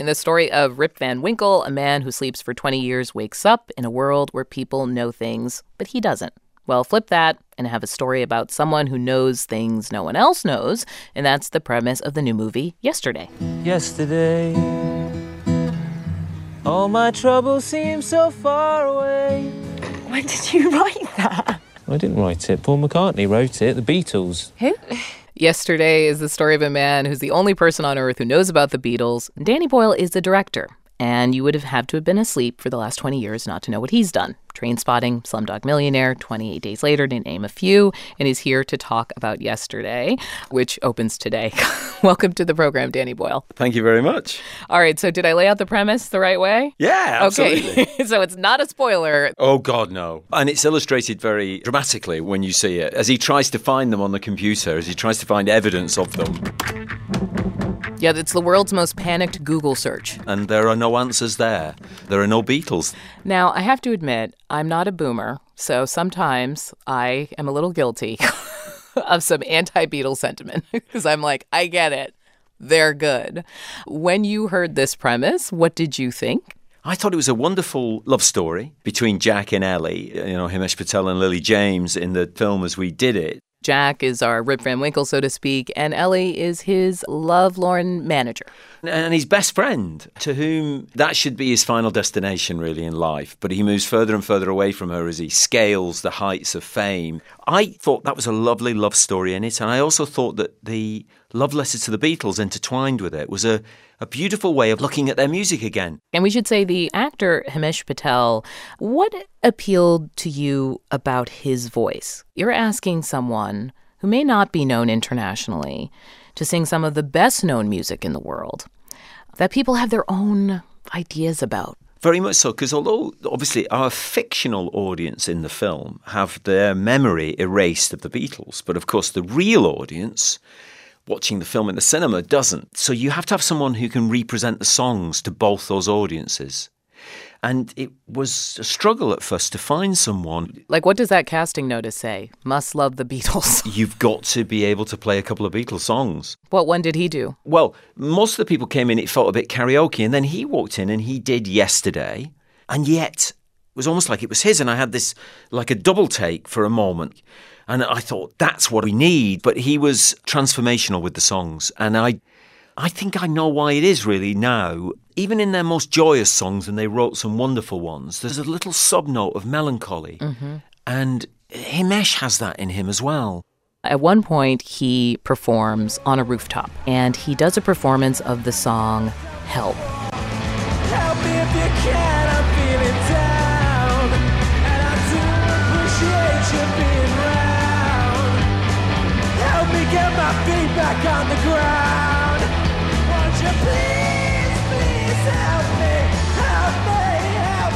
In the story of Rip Van Winkle, a man who sleeps for 20 years wakes up in a world where people know things, but he doesn't. Well, flip that and have a story about someone who knows things no one else knows, and that's the premise of the new movie, Yesterday. Yesterday, all my troubles seem so far away. When did you write that? I didn't write it. Paul McCartney wrote it. The Beatles. Who? Yesterday is the story of a man who's the only person on Earth who knows about the Beatles. Danny Boyle is the director, and you would have had to have been asleep for the last 20 years not to know what he's done. Trainspotting, Slumdog Millionaire, 28 Days Later, to name a few, and he's here to talk about Yesterday, which opens today. Welcome to the program, Danny Boyle. Thank you very much. All right, so did I lay out the premise the right way? Yeah, absolutely. Okay, so it's not a spoiler. Oh, God, no. And it's illustrated very dramatically when you see it, as he tries to find them on the computer, as he tries to find evidence of them. Yeah, it's the world's most panicked Google search. And there are no answers there. There are no Beatles. Now, I have to admit, I'm not a boomer, so sometimes I am a little guilty of some anti-Beatles sentiment because I'm like, I get it. They're good. When you heard this premise, what did you think? I thought it was a wonderful love story between Jack and Ellie, Himesh Patel and Lily James in the film as we did it. Jack is our Rip Van Winkle, so to speak, and Ellie is his lovelorn manager. And his best friend, to whom that should be his final destination, really, in life. But he moves further and further away from her as he scales the heights of fame. I thought that was a lovely love story in it. And I also thought that the love letter to the Beatles intertwined with it was a beautiful way of looking at their music again. And we should say the actor Himesh Patel, what appealed to you about his voice? You're asking someone who may not be known internationally to sing some of the best-known music in the world that people have their own ideas about. Very much so, because although obviously our fictional audience in the film have their memory erased of the Beatles, but of course the real audience watching the film in the cinema doesn't. So you have to have someone who can represent the songs to both those audiences. And it was a struggle at first to find someone. Like, what does that casting notice say? Must love the Beatles. You've got to be able to play a couple of Beatles songs. What one did he do? Well, most of the people came in, it felt a bit karaoke, and then he walked in and he did Yesterday, and yet it was almost like it was his, and I had this, like a double take for a moment. And I thought, that's what we need. But he was transformational with the songs, and I think I know why it is really now. Even in their most joyous songs, and they wrote some wonderful ones, there's a little sub-note of melancholy. Mm-hmm. And Himesh has that in him as well. At one point, he performs on a rooftop, and he does a performance of the song Help. Help me if you can, I'm feeling down. And I do appreciate you being round. Help me get my feet back on the ground. Won't you please help me, help me, help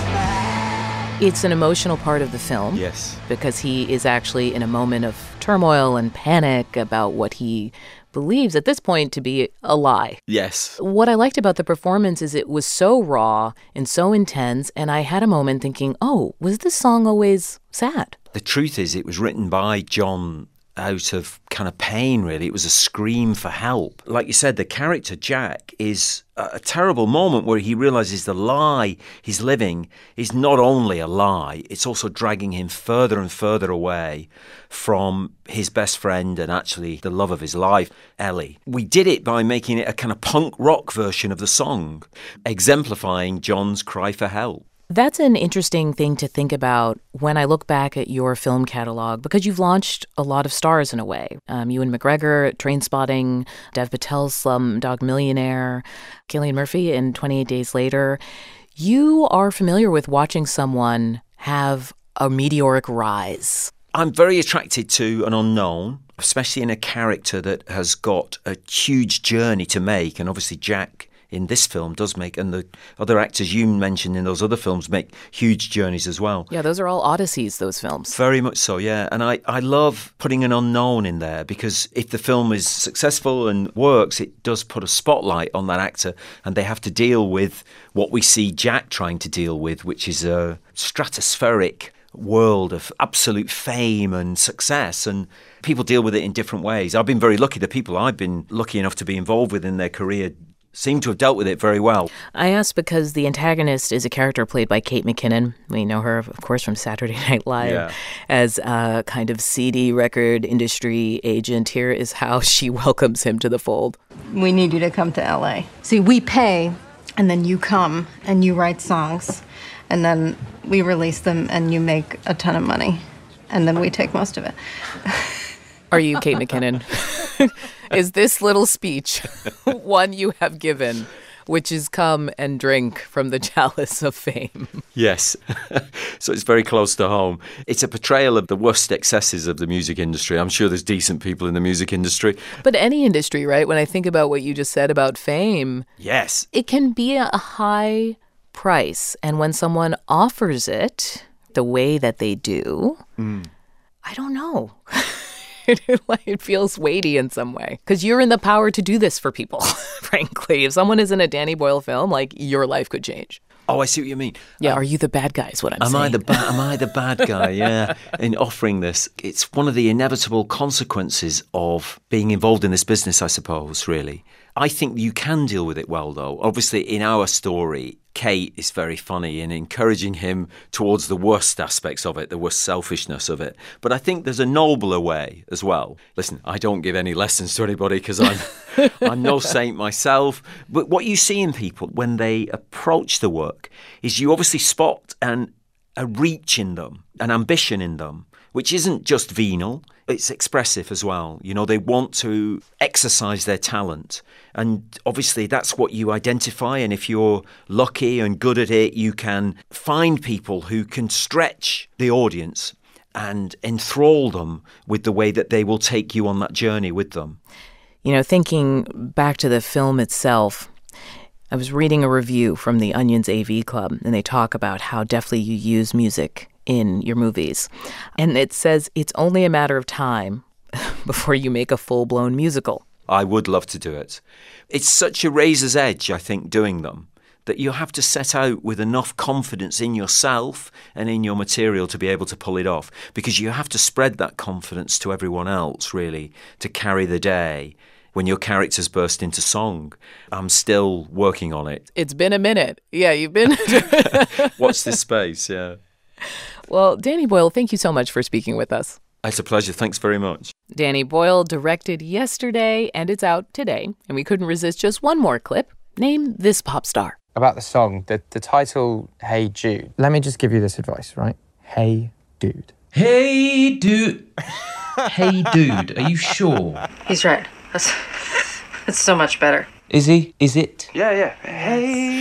me. It's an emotional part of the film. Yes. Because he is actually in a moment of turmoil and panic about what he believes at this point to be a lie. Yes. What I liked about the performance is it was so raw and so intense, and I had a moment thinking, oh, was this song always sad? The truth is, it was written by John out of kind of pain, really. It was a scream for help. Like you said, the character Jack is a terrible moment where he realizes the lie he's living is not only a lie, it's also dragging him further and further away from his best friend and actually the love of his life, Ellie. We did it by making it a kind of punk rock version of the song, exemplifying John's cry for help. That's an interesting thing to think about when I look back at your film catalog, because you've launched a lot of stars in a way. Ewan McGregor, Trainspotting, Dev Patel's Slumdog Millionaire, Cillian Murphy in 28 Days Later. You are familiar with watching someone have a meteoric rise. I'm very attracted to an unknown, especially in a character that has got a huge journey to make. And obviously Jack in this film does make, and the other actors you mentioned in those other films make huge journeys as well. Yeah, those are all odysseys, those films. Very much so, yeah. And I love putting an unknown in there, because if the film is successful and works, it does put a spotlight on that actor, and they have to deal with what we see Jack trying to deal with, which is a stratospheric world of absolute fame and success, and people deal with it in different ways. I've been very lucky. The people I've been lucky enough to be involved with in their career seem to have dealt with it very well. I asked because the antagonist is a character played by Kate McKinnon. We know her, of course, from Saturday Night Live as a kind of seedy record industry agent. Here is how she welcomes him to the fold. We need you to come to LA. See, we pay, and then you come, and you write songs, and then we release them, and you make a ton of money, and then we take most of it. Are you Kate McKinnon? Is this little speech one you have given, which is come and drink from the chalice of fame? Yes. So it's very close to home. It's a portrayal of the worst excesses of the music industry. I'm sure there's decent people in the music industry. But any industry, right? When I think about what you just said about fame, yes, it can be a high price. And when someone offers it the way that they do, I don't know. It feels weighty in some way because you're in the power to do this for people, frankly. If someone is in a Danny Boyle film, like, your life could change. Oh, I see what you mean. Yeah, are you the bad guy is what I'm saying. Am I the bad guy, yeah, in offering this? It's one of the inevitable consequences of being involved in this business, I suppose, really. I think you can deal with it well, though. Obviously, in our story, Kate is very funny in encouraging him towards the worst aspects of it, the worst selfishness of it. But I think there's a nobler way as well. Listen, I don't give any lessons to anybody because I'm no saint myself. But what you see in people when they approach the work is you obviously spot a reach in them, an ambition in them, which isn't just venal, it's expressive as well. You know, they want to exercise their talent. And obviously that's what you identify. And if you're lucky and good at it, you can find people who can stretch the audience and enthrall them with the way that they will take you on that journey with them. You know, thinking back to the film itself, I was reading a review from the Onion's AV Club, and they talk about how deftly you use music in your movies. And it says it's only a matter of time before you make a full-blown musical. I would love to do it. It's such a razor's edge, I think, doing them, that you have to set out with enough confidence in yourself and in your material to be able to pull it off, because you have to spread that confidence to everyone else, really, to carry the day when your characters burst into song. I'm still working on it. It's been a minute. Yeah, you've been... Watch this space, yeah. Well, Danny Boyle, thank you so much for speaking with us. It's a pleasure. Thanks very much. Danny Boyle directed Yesterday, and it's out today. And we couldn't resist just one more clip. Name this pop star. About the song, the title, Hey Jude. Let me just give you this advice, right? Hey, dude. Hey, dude. Hey, dude, are you sure? He's right. That's so much better. Is he? Is it? Yeah. Hey,